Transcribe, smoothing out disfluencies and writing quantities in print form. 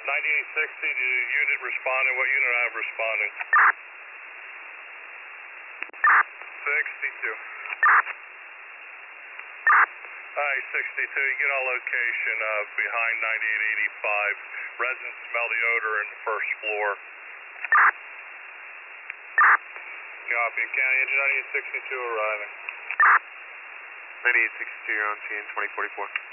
9860 to unit responding. What unit I have responding? 62. Alright, 62, you get on location behind 9885. Residents smell the odor in the first floor. Copy. County Engine 9862 arriving. 9862, you're on scene, 2044.